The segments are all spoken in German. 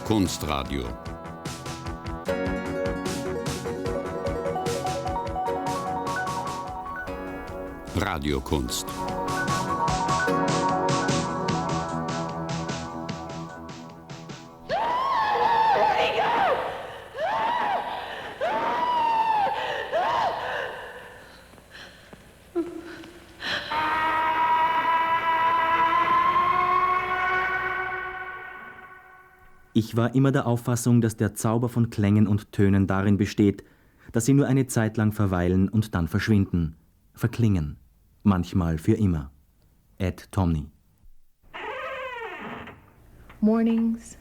Kunstradio. Radiokunst. Ich war immer der Auffassung, dass der Zauber von Klängen und Tönen darin besteht, dass sie nur eine Zeit lang verweilen und dann verschwinden, verklingen, manchmal für immer. Ed Tomney. Mornings.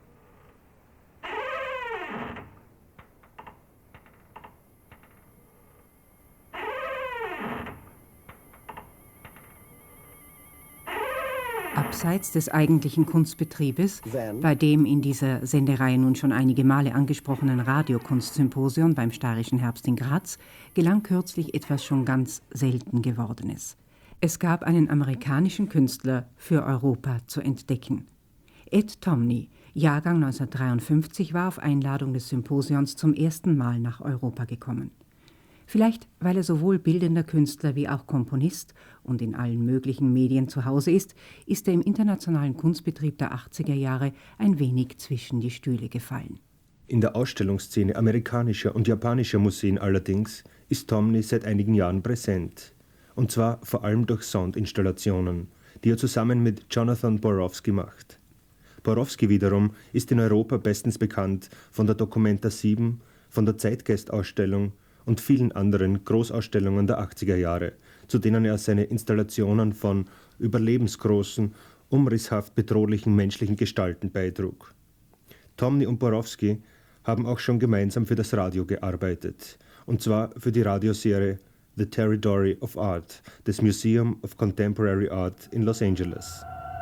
Abseits des eigentlichen Kunstbetriebes, bei dem in dieser Sendereihe nun schon einige Male angesprochenen Radiokunstsymposion beim Steirischen Herbst in Graz, gelang kürzlich etwas schon ganz selten Gewordenes. Es gab einen amerikanischen Künstler für Europa zu entdecken. Ed Tomney, Jahrgang 1953, war auf Einladung des Symposions zum ersten Mal nach Europa gekommen. Vielleicht, weil er sowohl bildender Künstler wie auch Komponist und in allen möglichen Medien zu Hause ist er im internationalen Kunstbetrieb der 80er Jahre ein wenig zwischen die Stühle gefallen. In der Ausstellungsszene amerikanischer und japanischer Museen allerdings ist Tomney seit einigen Jahren präsent. Und zwar vor allem durch Soundinstallationen, die er zusammen mit Jonathan Borowski macht. Borowski wiederum ist in Europa bestens bekannt von der Documenta 7, von der Zeitgeist-Ausstellung und vielen anderen Großausstellungen der 80er Jahre, zu denen er seine Installationen von überlebensgroßen, umrisshaft bedrohlichen menschlichen Gestalten beitrug. Tomney und Borowski haben auch schon gemeinsam für das Radio gearbeitet, und zwar für die Radioserie The Territory of Art des Museum of Contemporary Art in Los Angeles.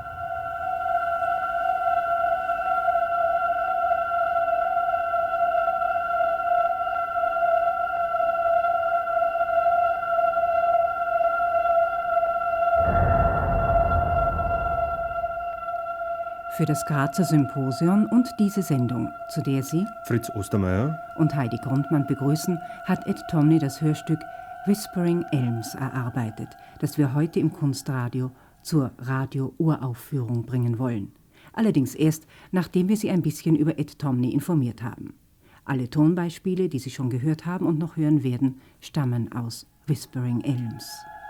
Für das Grazer Symposion und diese Sendung, zu der Sie, Fritz Ostermeier und Heidi Grundmann begrüßen, hat Ed Tomney das Hörstück Whispering Elms erarbeitet, das wir heute im Kunstradio zur Radio-Uraufführung bringen wollen. Allerdings erst, nachdem wir Sie ein bisschen über Ed Tomney informiert haben. Alle Tonbeispiele, die Sie schon gehört haben und noch hören werden, stammen aus Whispering Elms.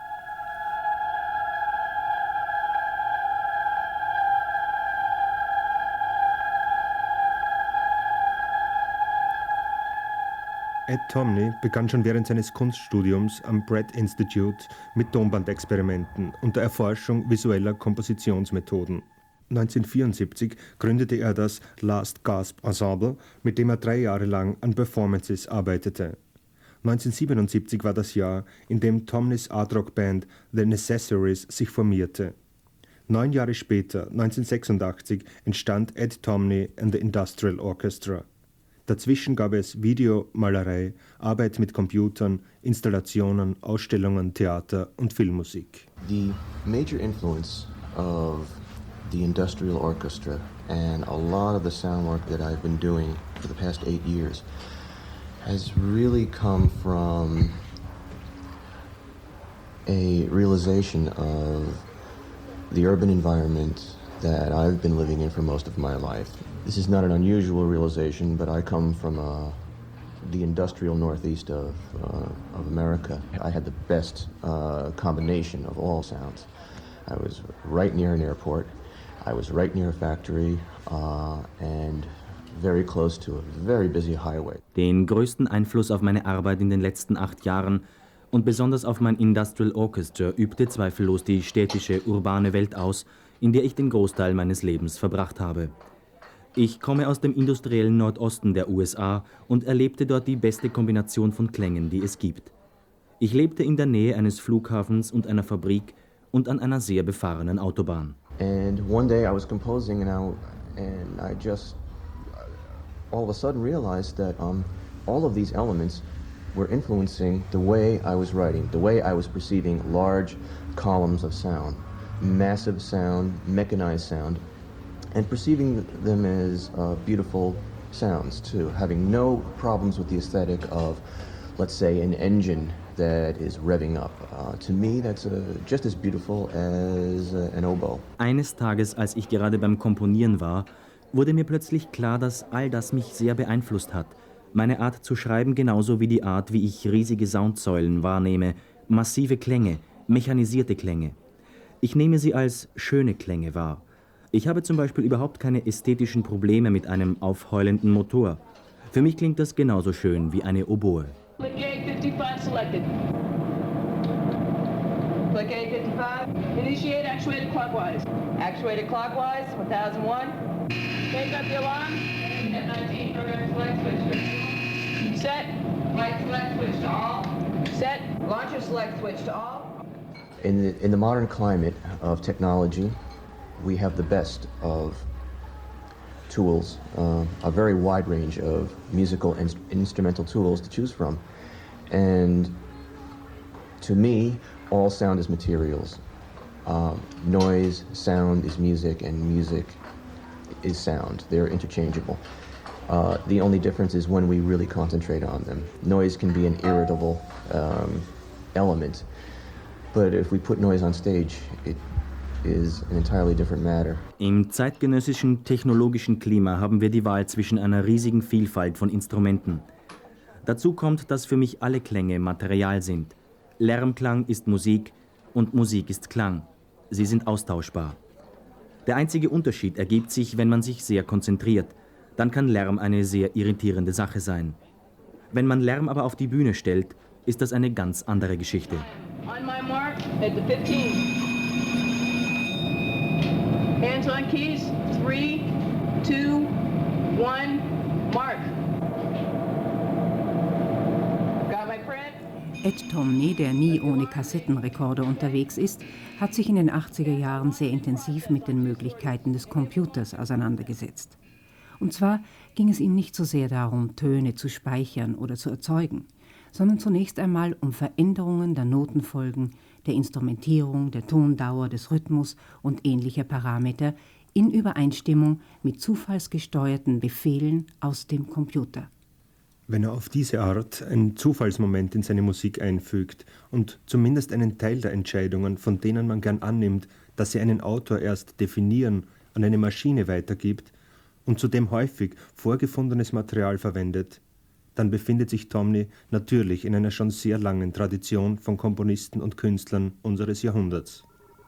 Ed Tomney begann schon während seines Kunststudiums am Pratt Institute mit Tonbandexperimenten und der Erforschung visueller Kompositionsmethoden. 1974 gründete er das Last Gasp Ensemble, mit dem er 3 Jahre lang an Performances arbeitete. 1977 war das Jahr, in dem Tomneys Art-Rock-Band The Necessaries sich formierte. 9 Jahre später, 1986, entstand Ed Tomney and the Industrial Orchestra. Dazwischen gab es Video, Malerei, Arbeit mit Computern, Installationen, Ausstellungen, Theater und Filmmusik. The major influence of the Industrial Orchestra and a lot of the sound work that I've been doing for the past 8 years has really come from a realization of the urban environment that I've been living in for most of my life. This is not an unusual realization, but I come from the industrial northeast of America. I had the best combination of all sounds. I was right near an airport, I was right near a factory, and very close to a very busy highway. Den größten Einfluss auf meine Arbeit in den letzten 8 Jahren und besonders auf mein Industrial Orchestra übte zweifellos die städtische, urbane Welt aus, in der ich den Großteil meines Lebens verbracht habe. Ich komme aus dem industriellen Nordosten der USA und erlebte dort die beste Kombination von Klängen, die es gibt. Ich lebte in der Nähe eines Flughafens und einer Fabrik und an einer sehr befahrenen Autobahn. And one day I was composing and I just all of a sudden realized that all of these elements were influencing the way I was writing, the way I was perceiving large columns of sound, massive sound, mechanized sound. and perceiving them as beautiful sounds too, having no problems with the aesthetic of, let's say, an engine that is revving up. To me, that's just as beautiful as an oboe. Eines Tages, als ich gerade beim Komponieren war, wurde mir plötzlich klar, dass all das mich sehr beeinflusst hat. Meine Art zu schreiben genauso wie die Art, wie ich riesige Soundsäulen wahrnehme, massive Klänge, mechanisierte Klänge. Ich nehme sie als schöne Klänge wahr. Ich habe zum Beispiel überhaupt keine ästhetischen Probleme mit einem aufheulenden Motor. Für mich klingt das genauso schön wie eine Oboe. Click A55 selected. Click A55. Initiate actuated clockwise. Actuated clockwise, 1001. Take up the alarm. At 19, program select switch. Set. Right select switch to all. Set. Launcher select switch to all. In the modern climate of technology, we have the best of tools, a very wide range of musical and instrumental tools to choose from. And to me, all sound is materials. Noise, sound is music, and music is sound. They're interchangeable. The only difference is when we really concentrate on them. Noise can be an irritable element, but if we put noise on stage, it is an entirely different matter. Im zeitgenössischen technologischen Klima haben wir die Wahl zwischen einer riesigen Vielfalt von Instrumenten. Dazu kommt, dass für mich alle Klänge Material sind. Lärmklang ist Musik und Musik ist Klang. Sie sind austauschbar. Der einzige Unterschied ergibt sich, wenn man sich sehr konzentriert. Dann kann Lärm eine sehr irritierende Sache sein. Wenn man Lärm aber auf die Bühne stellt, ist das eine ganz andere Geschichte. On my mark, at the 15. Hands on keys, 3, 2, 1, mark. Got my print? Ed Tomney, der nie ohne Kassettenrekorder unterwegs ist, hat sich in den 80er Jahren sehr intensiv mit den Möglichkeiten des Computers auseinandergesetzt. Und zwar ging es ihm nicht so sehr darum, Töne zu speichern oder zu erzeugen, sondern zunächst einmal um Veränderungen der Notenfolgen, der Instrumentierung, der Tondauer, des Rhythmus und ähnlicher Parameter in Übereinstimmung mit zufallsgesteuerten Befehlen aus dem Computer. Wenn er auf diese Art einen Zufallsmoment in seine Musik einfügt und zumindest einen Teil der Entscheidungen, von denen man gern annimmt, dass sie einen Autor erst definieren, an eine Maschine weitergibt und zudem häufig vorgefundenes Material verwendet, dann befindet sich Tomney natürlich in einer schon sehr langen Tradition von Komponisten und Künstlern unseres Jahrhunderts.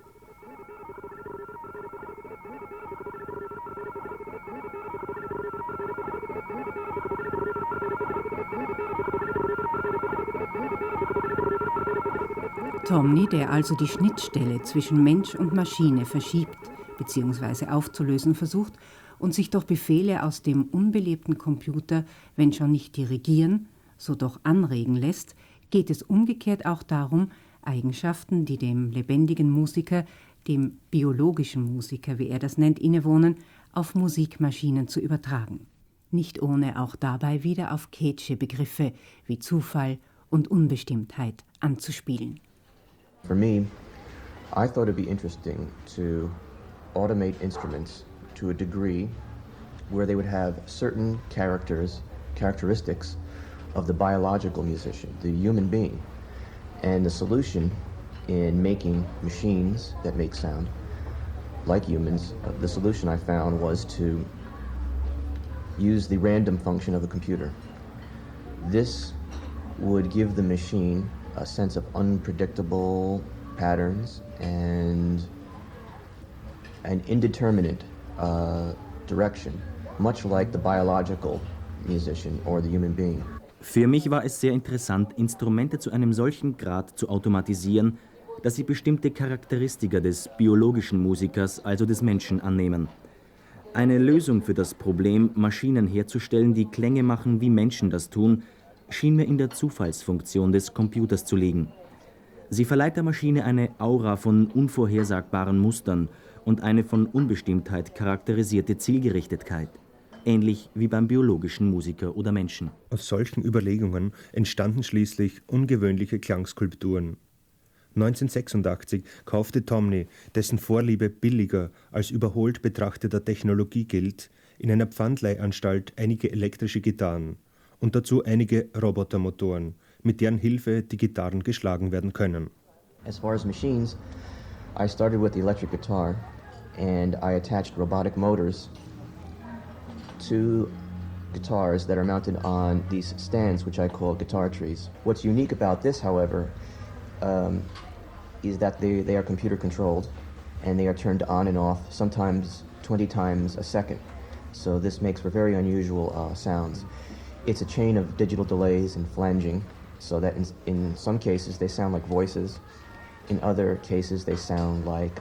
Tomney, der also die Schnittstelle zwischen Mensch und Maschine verschiebt bzw. aufzulösen versucht und sich durch Befehle aus dem unbelebten Computer, wenn schon nicht dirigieren, so doch anregen lässt, geht es umgekehrt auch darum, Eigenschaften, die dem lebendigen Musiker, dem biologischen Musiker, wie er das nennt, innewohnen, auf Musikmaschinen zu übertragen. Nicht ohne auch dabei wieder auf Cage'sche Begriffe wie Zufall und Unbestimmtheit anzuspielen. For me, I thought it'd be interesting to automate instruments to a degree where they would have certain characteristics of the biological musician, the human being. And the solution in making machines that make sound like humans, the solution I found was to use the random function of a computer. This would give the machine a sense of unpredictable patterns and an indeterminate direction, much like the biological musician or the human being. Für mich war es sehr interessant, Instrumente zu einem solchen Grad zu automatisieren, dass sie bestimmte Charakteristika des biologischen Musikers, also des Menschen, annehmen. Eine Lösung für das Problem, Maschinen herzustellen, die Klänge machen, wie Menschen das tun, schien mir in der Zufallsfunktion des Computers zu liegen. Sie verleiht der Maschine eine Aura von unvorhersagbaren Mustern und eine von Unbestimmtheit charakterisierte Zielgerichtetheit, ähnlich wie beim biologischen Musiker oder Menschen. Aus solchen Überlegungen entstanden schließlich ungewöhnliche Klangskulpturen. 1986 kaufte Tomney, dessen Vorliebe billiger als überholt betrachteter Technologie gilt, in einer Pfandleihanstalt einige elektrische Gitarren und dazu einige Robotermotoren, mit deren Hilfe die Gitarren geschlagen werden können. As far as machines, I started with the electric guitar and I attached robotic motors to guitars that are mounted on these stands, which I call guitar trees. What's unique about this, however, is that they are computer controlled and they are turned on and off sometimes 20 times a second. So this makes for very unusual sounds. It's a chain of digital delays and flanging, so that in some cases they sound like voices. In other cases they sound like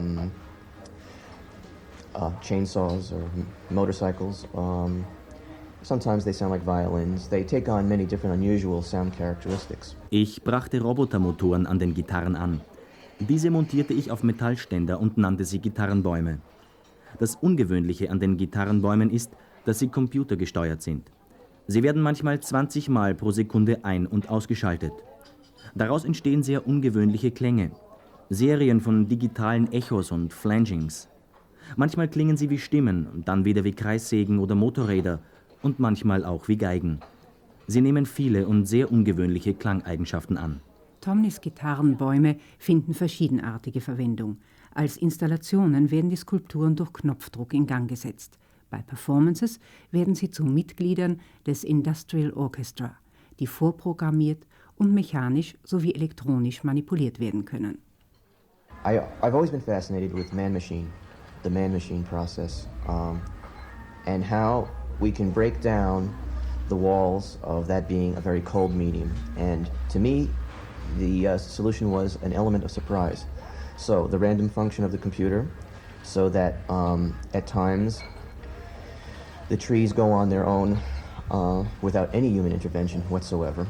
chainsaws or motorcycles. Sometimes they sound like violins. They take on many different unusual sound characteristics. Ich brachte Robotermotoren an den Gitarren an. Diese montierte ich auf Metallständer und nannte sie Gitarrenbäume. Das Ungewöhnliche an den Gitarrenbäumen ist, dass sie computergesteuert sind. Sie werden manchmal 20 Mal pro Sekunde ein- und ausgeschaltet. Daraus entstehen sehr ungewöhnliche Klänge, Serien von digitalen Echos und Flangings. Manchmal klingen sie wie Stimmen, dann wieder wie Kreissägen oder Motorräder und manchmal auch wie Geigen. Sie nehmen viele und sehr ungewöhnliche Klangeigenschaften an. Tomneys Gitarrenbäume finden verschiedenartige Verwendung. Als Installationen werden die Skulpturen durch Knopfdruck in Gang gesetzt. Bei Performances werden sie zu Mitgliedern des Industrial Orchestra, die vorprogrammiert und mechanisch sowie elektronisch manipuliert werden können. I've always been fascinated with the man-machine process, and how we can break down the walls of that being a very cold medium. And to me, the solution was an element of surprise. So the random function of the computer, so that at times the trees go on their own without any human intervention whatsoever.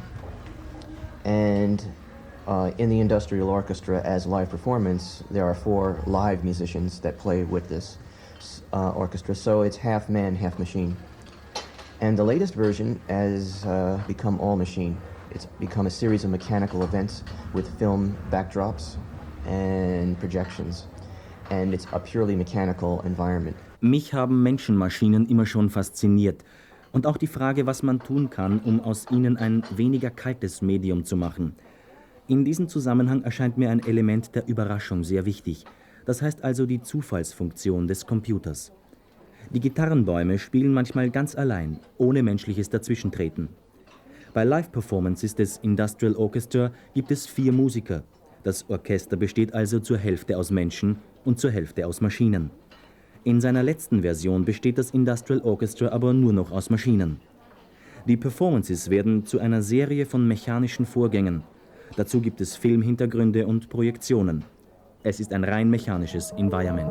And in the Industrial Orchestra, as live performance, there are 4 live musicians that play with this orchestra, so it's half man, half machine. And the latest version has become all machine. It's become a series of mechanical events with film backdrops and projections. And it's a purely mechanical environment. Mich haben Menschenmaschinen immer schon fasziniert. Und auch die Frage, was man tun kann, um aus ihnen ein weniger kaltes Medium zu machen. In diesem Zusammenhang erscheint mir ein Element der Überraschung sehr wichtig. Das heißt also die Zufallsfunktion des Computers. Die Gitarrenbäume spielen manchmal ganz allein, ohne menschliches Dazwischentreten. Bei Live-Performances des Industrial Orchestra gibt es 4 Musiker. Das Orchester besteht also zur Hälfte aus Menschen und zur Hälfte aus Maschinen. In seiner letzten Version besteht das Industrial Orchestra aber nur noch aus Maschinen. Die Performances werden zu einer Serie von mechanischen Vorgängen. Dazu gibt es Filmhintergründe und Projektionen. Es ist ein rein mechanisches Environment.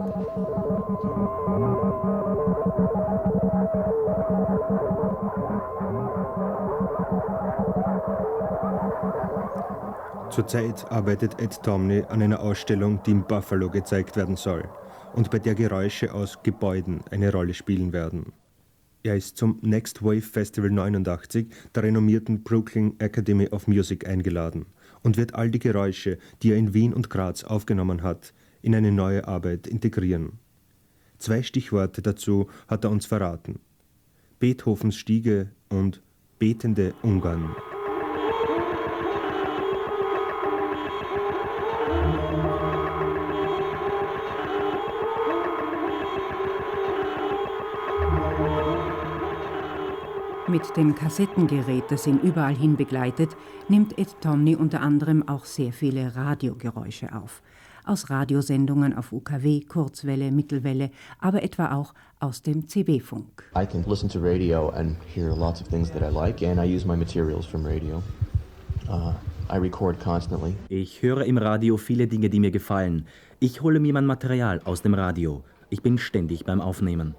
Zurzeit arbeitet Ed Tomney an einer Ausstellung, die in Buffalo gezeigt werden soll und bei der Geräusche aus Gebäuden eine Rolle spielen werden. Er ist zum Next Wave Festival 89 der renommierten Brooklyn Academy of Music eingeladen und wird all die Geräusche, die er in Wien und Graz aufgenommen hat, in eine neue Arbeit integrieren. 2 Stichworte dazu hat er uns verraten: Beethovens Stiege und betende Ungarn. Mit dem Kassettengerät, das ihn überall hin begleitet, nimmt Ed Tomney unter anderem auch sehr viele Radiogeräusche auf. Aus Radiosendungen auf UKW, Kurzwelle, Mittelwelle, aber etwa auch aus dem CB-Funk. I can listen to radio and hear lots of things that I like, and I use my materials from radio. I record constantly. Ich höre im Radio viele Dinge, die mir gefallen. Ich hole mir mein Material aus dem Radio. Ich bin ständig beim Aufnehmen.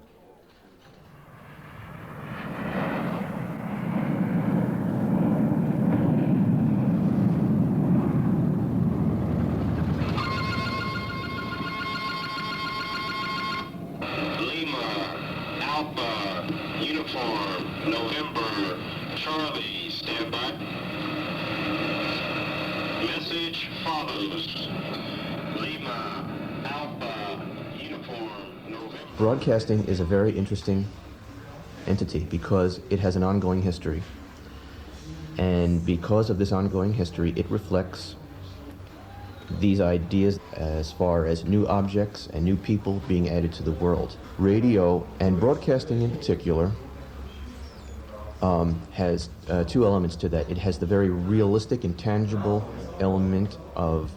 November, Charlie, stand by. Message message follows. Lima, Alpha, Uniform, November. Broadcasting is a very interesting entity because it has an ongoing history. And because of this ongoing history, it reflects these ideas as far as new objects and new people being added to the world. Radio and broadcasting in particular has two elements to that. It has the very realistic and tangible element of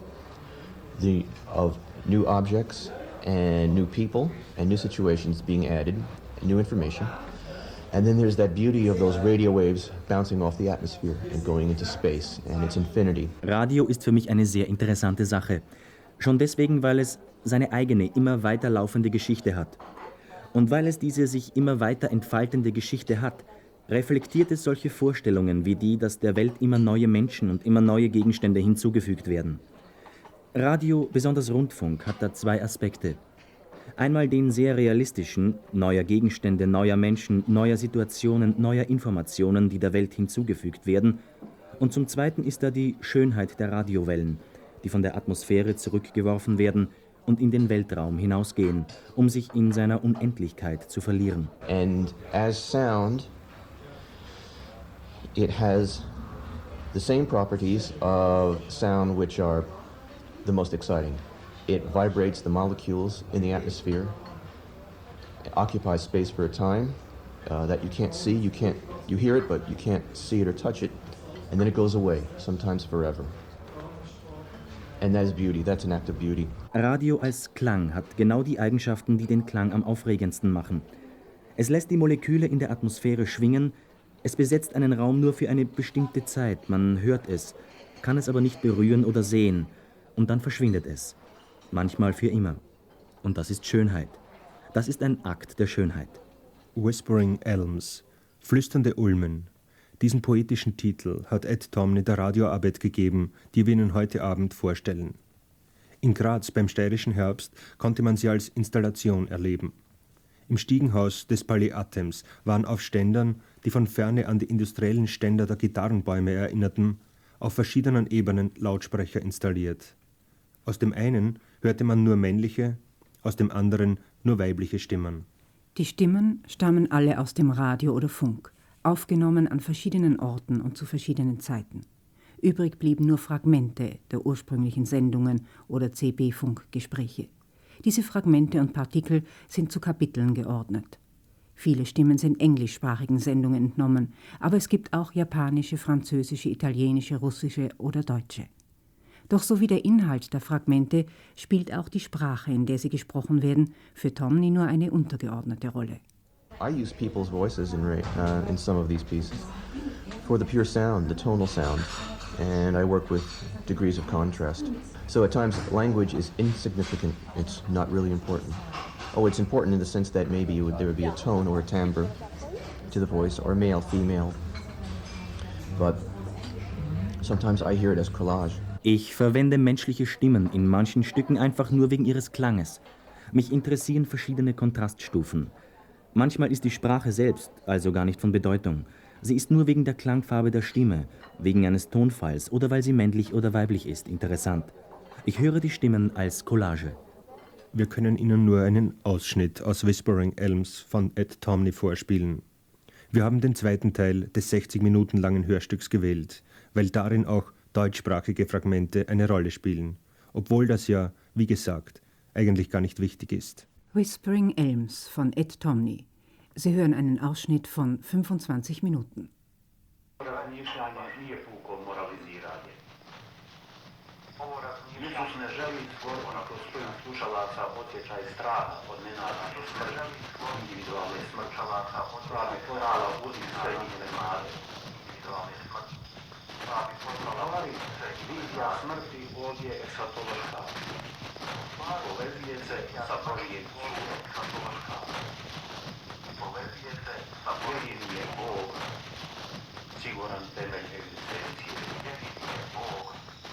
new objects and new people and new situations being added, new information. And then there's that beauty of those radio waves bouncing off the atmosphere and going into space and its infinity. Radio ist für mich eine sehr interessante Sache. Schon deswegen, weil es seine eigene, immer weiterlaufende Geschichte hat. Und weil es diese sich immer weiter entfaltende Geschichte hat, reflektiert es solche Vorstellungen wie die, dass der Welt immer neue Menschen und immer neue Gegenstände hinzugefügt werden. Radio, besonders Rundfunk, hat da zwei Aspekte. Einmal den sehr realistischen, neuer Gegenstände, neuer Menschen, neuer Situationen, neuer Informationen, die der Welt hinzugefügt werden. Und zum Zweiten ist da die Schönheit der Radiowellen, die von der Atmosphäre zurückgeworfen werden und in den Weltraum hinausgehen, um sich in seiner Unendlichkeit zu verlieren. And as sound, it has the same properties of sound which are the most exciting. It vibrates the molecules in the atmosphere, it occupies space for a time that you can't see, you hear it, but you can't see it or touch it, and then it goes away, sometimes forever. And that is beauty, that's an act of beauty. Radio als Klang hat genau die Eigenschaften, die den Klang am aufregendsten machen. Es lässt die Moleküle in der Atmosphäre schwingen, es besetzt einen Raum nur für eine bestimmte Zeit, man hört es, kann es aber nicht berühren oder sehen, und dann verschwindet es. Manchmal für immer. Und das ist Schönheit. Das ist ein Akt der Schönheit. Whispering Elms, flüsternde Ulmen. Diesen poetischen Titel hat Ed Tomney der Radioarbeit gegeben, die wir Ihnen heute Abend vorstellen. In Graz beim Steirischen Herbst konnte man sie als Installation erleben. Im Stiegenhaus des Palais Athems waren auf Ständern, die von ferne an die industriellen Ständer der Gitarrenbäume erinnerten, auf verschiedenen Ebenen Lautsprecher installiert. Aus dem einen hörte man nur männliche, aus dem anderen nur weibliche Stimmen. Die Stimmen stammen alle aus dem Radio oder Funk, aufgenommen an verschiedenen Orten und zu verschiedenen Zeiten. Übrig blieben nur Fragmente der ursprünglichen Sendungen oder CB-Funkgespräche. Diese Fragmente und Partikel sind zu Kapiteln geordnet. Viele Stimmen sind englischsprachigen Sendungen entnommen, aber es gibt auch japanische, französische, italienische, russische oder deutsche. Doch so wie der Inhalt der Fragmente spielt auch die Sprache, in der sie gesprochen werden, für Tomney nur eine untergeordnete Rolle. I use people's voices in some of these pieces for the pure sound, the tonal sound, and I work with degrees of contrast. So at times language is insignificant, it's not really important. Oh, it's important in the sense that maybe there would be a tone or a timbre to the voice, or male, female, but sometimes I hear it as collage. Ich verwende menschliche Stimmen in manchen Stücken einfach nur wegen ihres Klanges. Mich interessieren verschiedene Kontraststufen. Manchmal ist die Sprache selbst also gar nicht von Bedeutung. Sie ist nur wegen der Klangfarbe der Stimme, wegen eines Tonfalls oder weil sie männlich oder weiblich ist, interessant. Ich höre die Stimmen als Collage. Wir können Ihnen nur einen Ausschnitt aus Whispering Elms von Ed Tomney vorspielen. Wir haben den zweiten Teil des 60 Minuten langen Hörstücks gewählt, weil darin auch deutschsprachige Fragmente eine Rolle spielen, obwohl das ja, wie gesagt, eigentlich gar nicht wichtig ist. Whispering Elms von Ed Tomney. Sie hören einen Ausschnitt von 25 Minuten. Isus ne želi stvoriti kroz svojih slušalaca osjećaj straha od nenadanja smrti, individualne smrčalaca, slabi poslala uzvice njihove nade. Vizija smrti ovdje je esatološka. Povezuje se sa Božijim sudom. Povezuje se sa Božijim je Bog, siguran temelj egzistencije. Bog.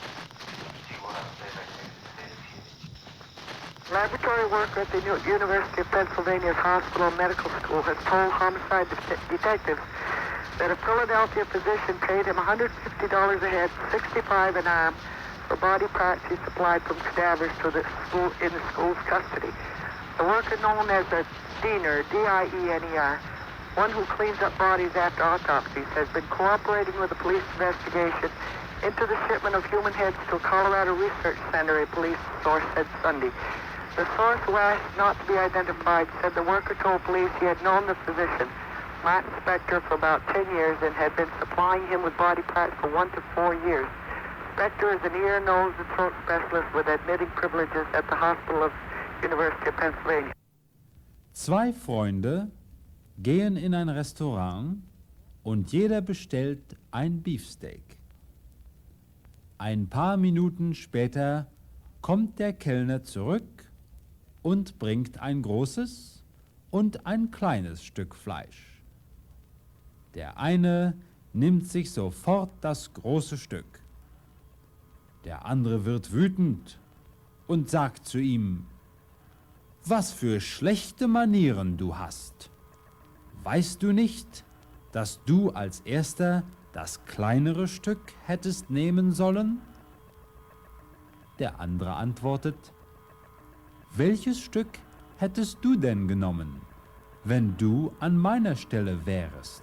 Laboratory worker at the University of Pennsylvania's Hospital Medical School has told homicide detectives that a Philadelphia physician paid him $150 a head, $65 an arm, for body parts he supplied from cadavers to the school in the school's custody. The worker known as a diener, D-I-E-N-E-R, one who cleans up bodies after autopsies, has been cooperating with the police investigation into the shipment of human heads to a Colorado Research Center, a police source said Sunday. The source, who asked not to be identified, said the worker told police he had known the physician, Martin Spector, for about 10 years and had been supplying him with body parts for 1 to 4 years. Spector is an ear, nose, and throat specialist with admitting privileges at the Hospital of University of Pennsylvania. Zwei Freunde gehen in ein Restaurant und jeder bestellt ein Beefsteak. Ein paar Minuten später kommt der Kellner zurück und bringt ein großes und ein kleines Stück Fleisch. Der eine nimmt sich sofort das große Stück. Der andere wird wütend und sagt zu ihm: Was für schlechte Manieren du hast. Weißt du nicht, dass du als Erster das kleinere Stück hättest nehmen sollen? Der andere antwortet: Welches Stück hättest du denn genommen, wenn du an meiner Stelle wärest?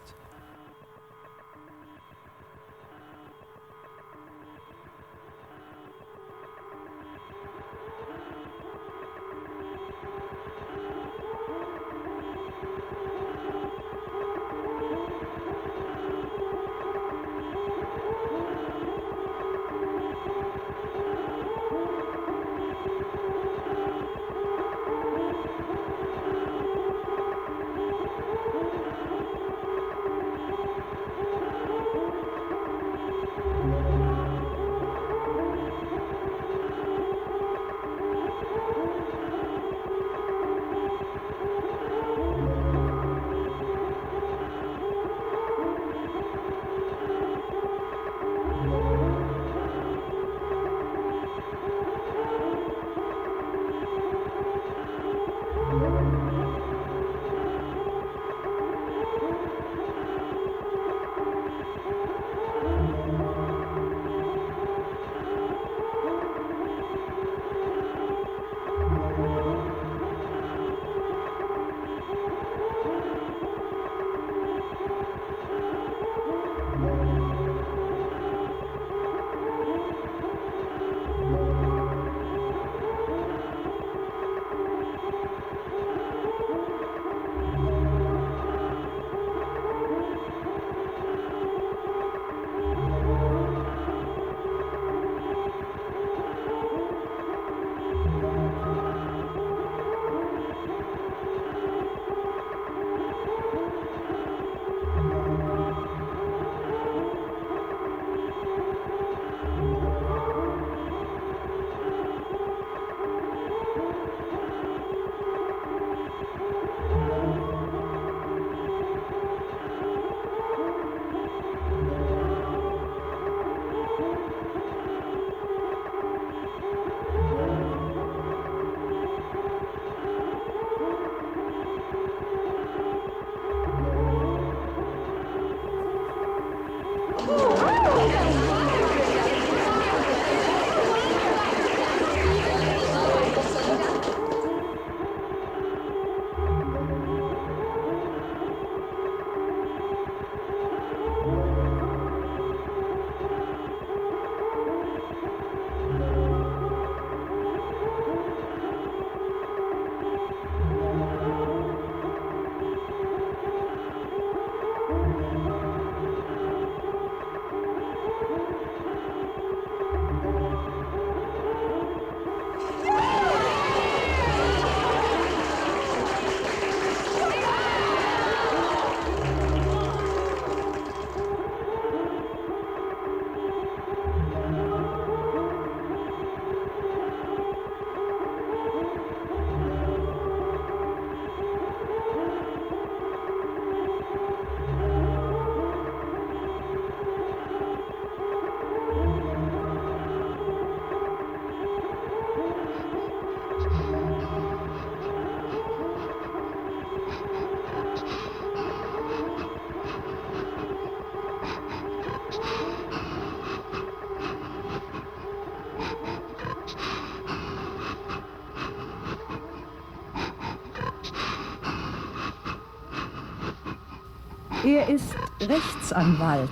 Er ist Rechtsanwalt.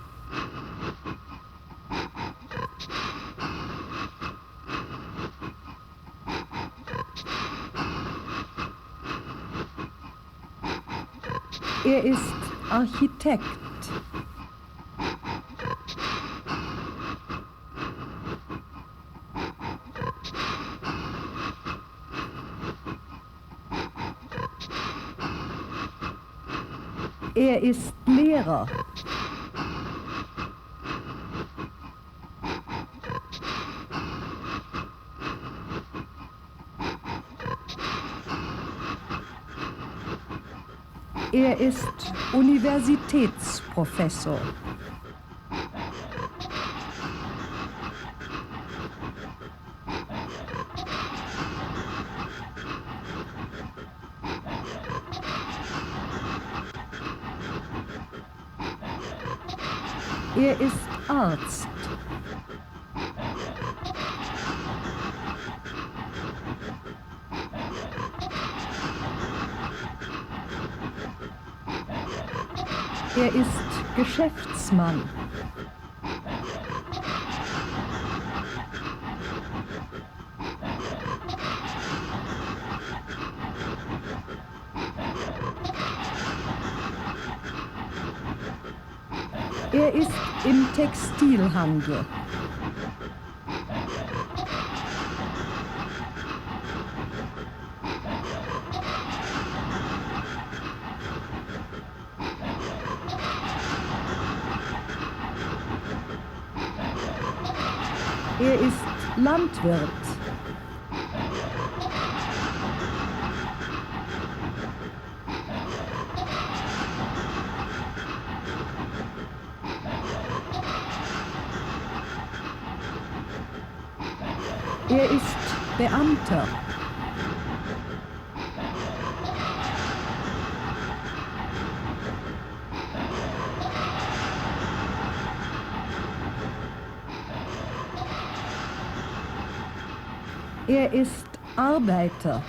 Er ist Architekt. Er ist Lehrer. Er ist Universitätsprofessor. Er ist Arzt. Er ist Geschäftsmann. Er ist im Textilhandel. Er ist Landwirt. Er ist Beamter. Er ist Arbeiter.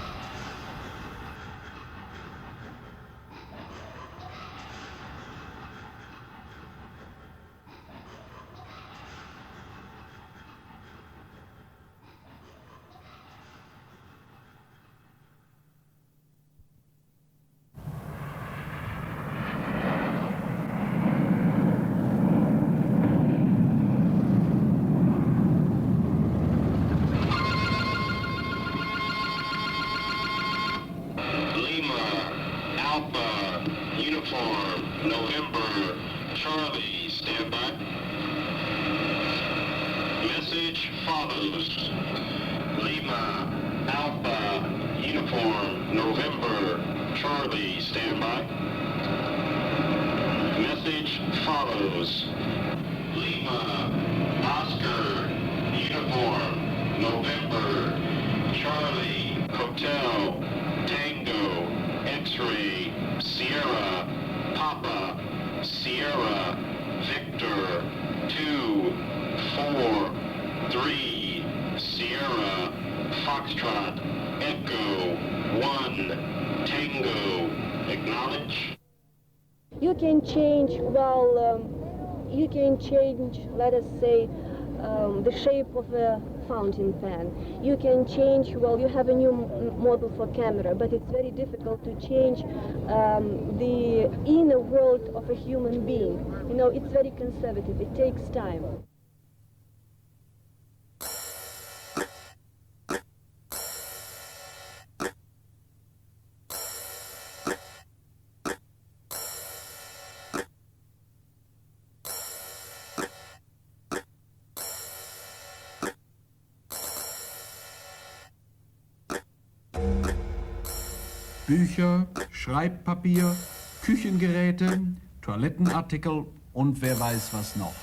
You can change, you can change, let us say, the shape of a fountain pen. You can change, you have a new model for camera, but it's very difficult to change the inner world of a human being. You know, it's very conservative, it takes time. Bücher, Schreibpapier, Küchengeräte, Toilettenartikel und wer weiß was noch.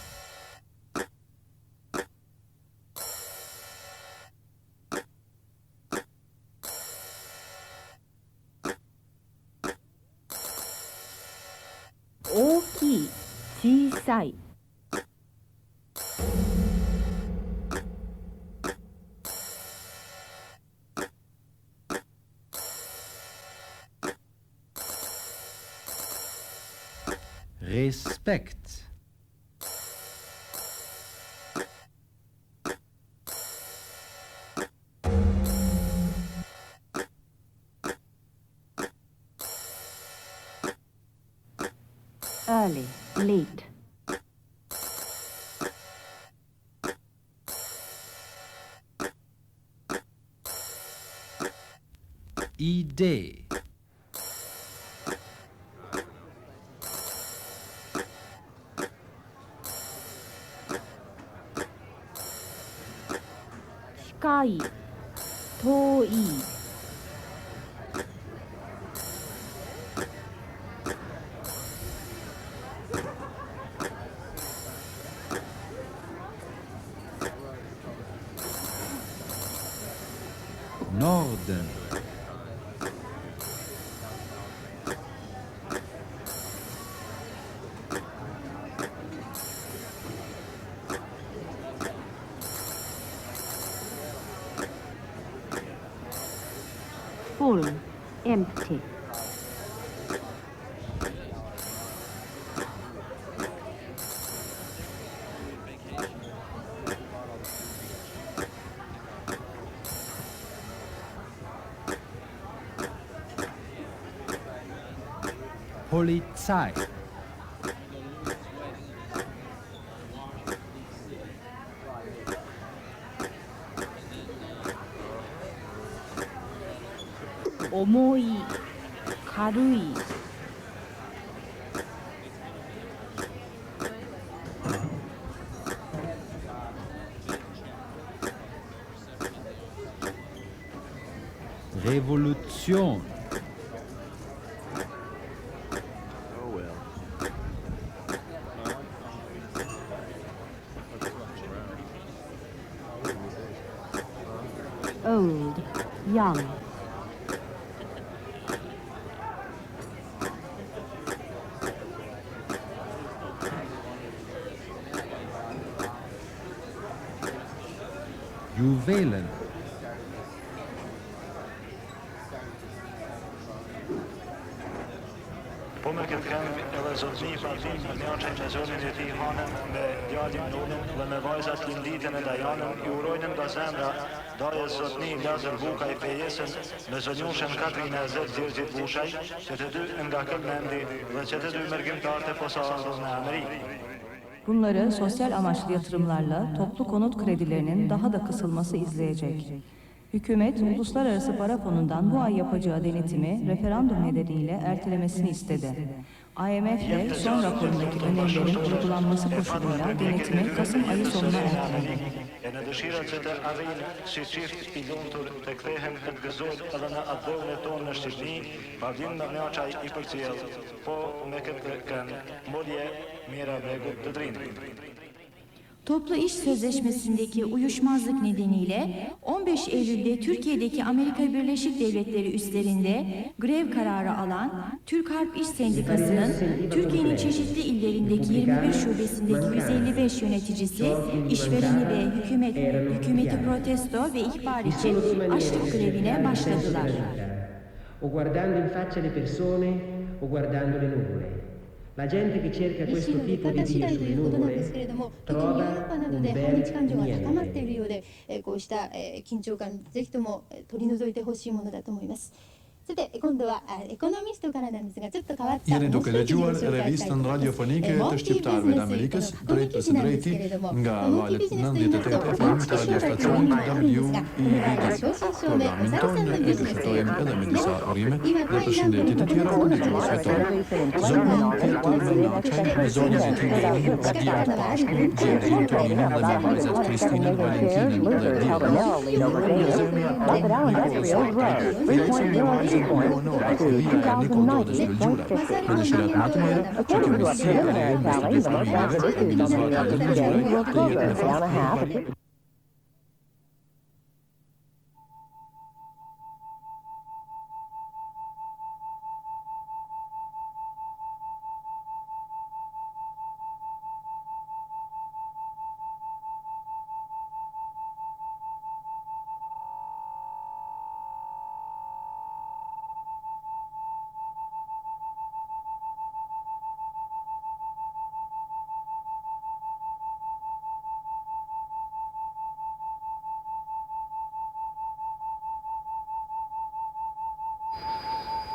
Oki, 小さい。 Respekt. Early, late. Idee. Kai, Toi. Norden. Full, empty. Polizei. Omoi, karui. Revolution. Old, young. Juwelen. Pomërket kanë edhe zotëni partim me mjaçën në zonën e tij hanën me djalin nonën dhe me vajzat linditën e dajanën i urojnë nga zemra dajës zotëni Lazar Vukaj fejesën me zonjushën Katrin e Zet Djergjit Vushaj që të dy nga Këllmendi dhe që të dy mërgjimtarët e Posavandës në Amerikë. Bunları sosyal amaçlı yatırımlarla toplu konut kredilerinin daha da kısılması izleyecek. Hükümet, Uluslararası Para Fonu'ndan bu ay yapacağı denetimi referandum nedeniyle ertelemesini istedi. IMF de son raporundaki önerilerin uygulanması koşuluyla denetimi Kasım ayı sonuna erteledi. E në dëshira që të arrijnë si çift i lumtur të kthehen të gëzojnë edhe në atë dhëvën e tonë në Shqipëri, Pavlin Mërnjaqaj i përcjell, po me këtë kënd molje Mira Begut të Drinë. Toplu iş sözleşmesindeki uyuşmazlık nedeniyle 15 Eylül'de Türkiye'deki Amerika Birleşik Devletleri üslerinde grev kararı alan Türk Harp İş Sendikası'nın Türkiye'nin çeşitli illerindeki 21 şubesindeki 155 yöneticisi, işvereni ve hükümeti protesto ve ihbar için açlık grevine başladılar. O guardando in faccia le persone o guardando le nuvole. La gente che cerca questo tipo di via sulle nuvole trova un bel niente. こうした緊張感ぜひとも取り除いてほしいものだと思います。さて今度はエコノミストからなんですがちょっと変わった Jeni duke dëgjuar revistën radiofonique të shqiptarëve të Amerikës, drejt për së drejti nga valët 98 FM të radiostacionit WEVD. Programin tonë e dëshirojmë edhe me disa urime dhe përshëndetje të tjera për dëgjuesve tonë. Zonin Peter Mërnaqaj me zonjën e tij Diat Pashku, Gjerin Toninën dhe me vajzat Kristinën, Valentinën dhe Dilën. Leonora Korea e Nikododës Lëgjura, me dëshirat më të mira që kemi si e në investigimet e Minizvata të Lëgjuraj të jetë në fakt.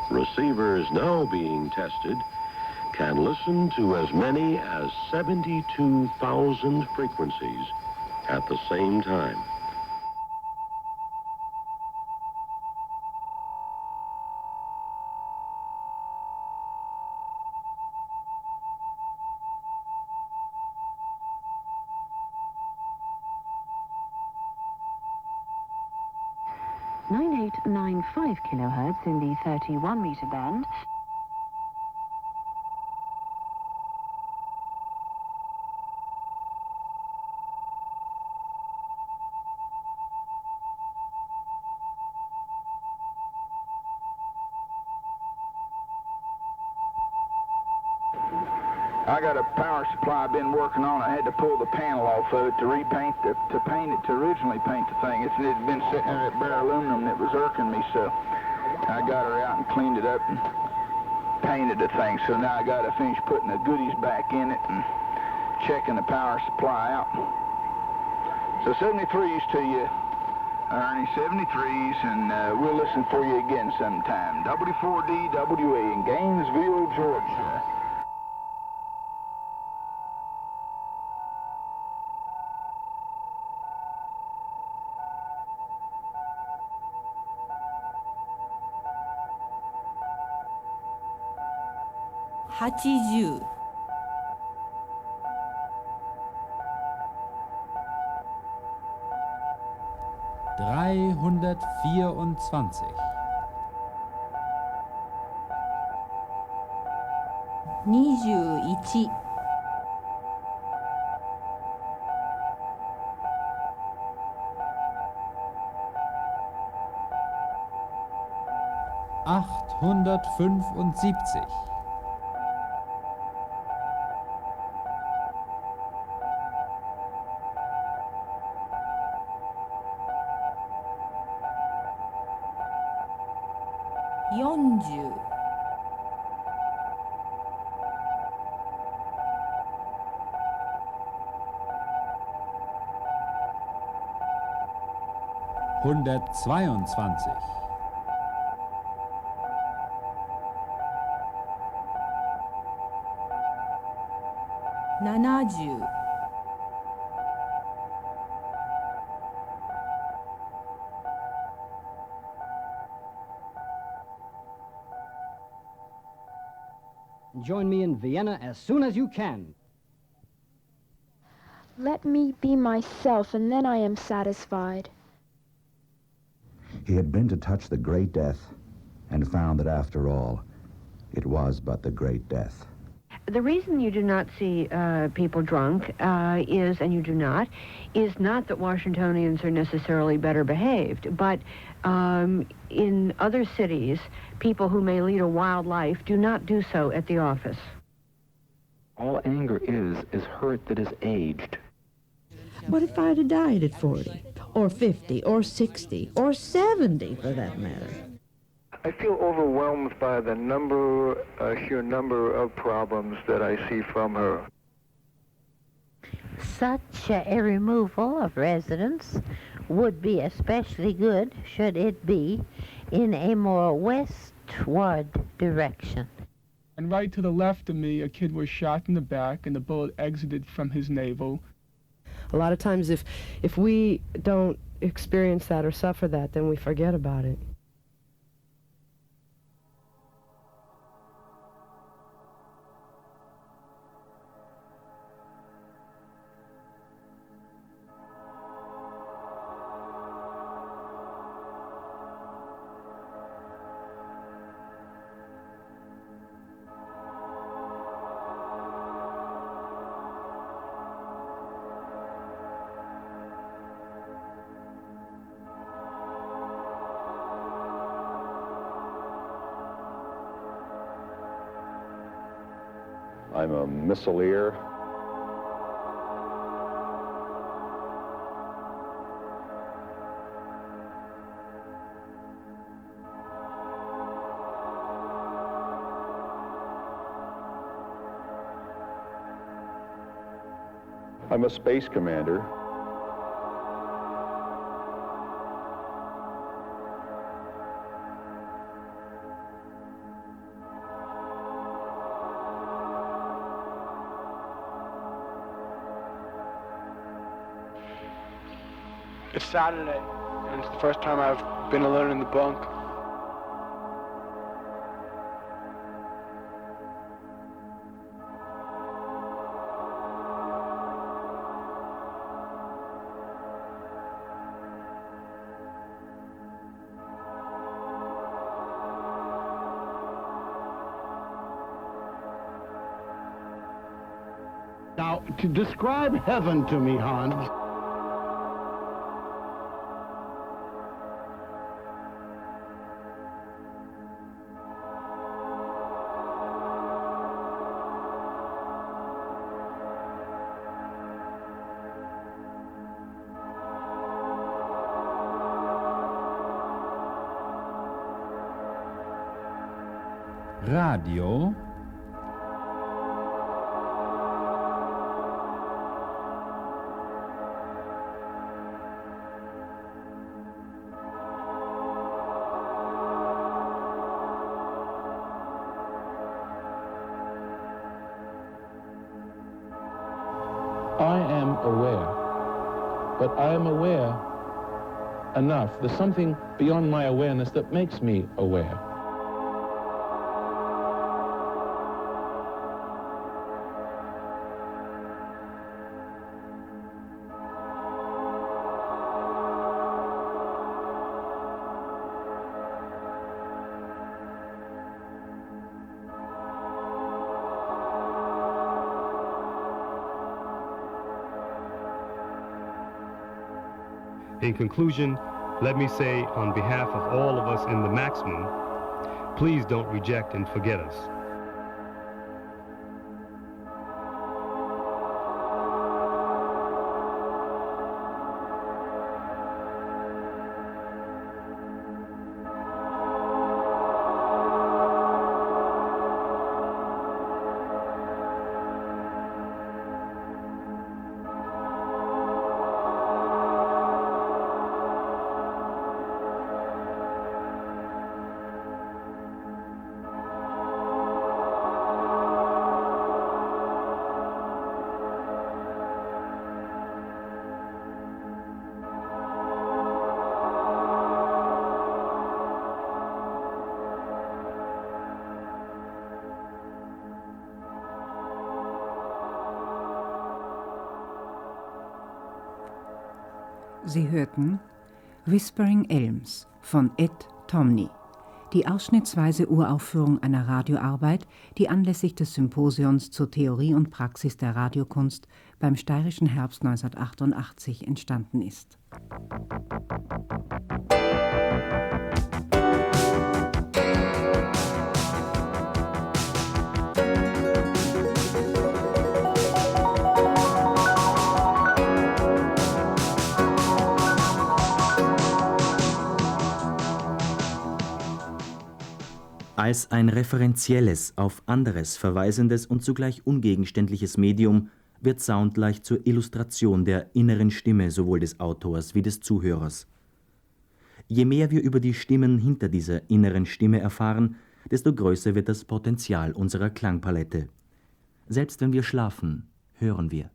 Receivers now being tested can listen to as many as 72,000 frequencies at the same time. .9895 kilohertz in the 31-meter band. I got a power supply I've been working on. I had to pull the panel off of it to repaint, to originally paint the thing. It had been sitting there at bare aluminum that was irking me, so I got her out and cleaned it up and painted the thing. So now I got to finish putting the goodies back in it and checking the power supply out. So 73s to you, Ernie, 73s, and we'll listen for you again sometime. W4DWA in Gainesville, Georgia. $80 324 21 875 40 122 70 Join me in Vienna as soon as you can. Let me be myself, and then I am satisfied. He had been to touch the great death and found that after all, it was but the great death. The reason you do not see people drunk is not that Washingtonians are necessarily better behaved, but in other cities, people who may lead a wild life do not do so at the office. All anger is hurt that is aged. What if I'd have died at 40, or 50, or 60, or 70 for that matter? I feel overwhelmed by the sheer number of problems that I see from her. Such a removal of residents would be especially good should it be in a more westward direction. And right to the left of me, a kid was shot in the back and the bullet exited from his navel. A lot of times if we don't experience that or suffer that, then we forget about it. I'm a missileer. I'm a space commander. It's Saturday, and it's the first time I've been alone in the bunk. Now, to describe heaven to me, Hans. Radio I am aware, but I am aware enough. There's something beyond my awareness that makes me aware. In conclusion, let me say on behalf of all of us in the Maximum, please don't reject and forget us. Sie hörten Whispering Elms von Ed Tomney, die ausschnittsweise Uraufführung einer Radioarbeit, die anlässlich des Symposions zur Theorie und Praxis der Radiokunst beim Steirischen Herbst 1988 entstanden ist. Als ein referenzielles, auf anderes verweisendes und zugleich ungegenständliches Medium wird Sound leicht zur Illustration der inneren Stimme sowohl des Autors wie des Zuhörers. Je mehr wir über die Stimmen hinter dieser inneren Stimme erfahren, desto größer wird das Potenzial unserer Klangpalette. Selbst wenn wir schlafen, hören wir.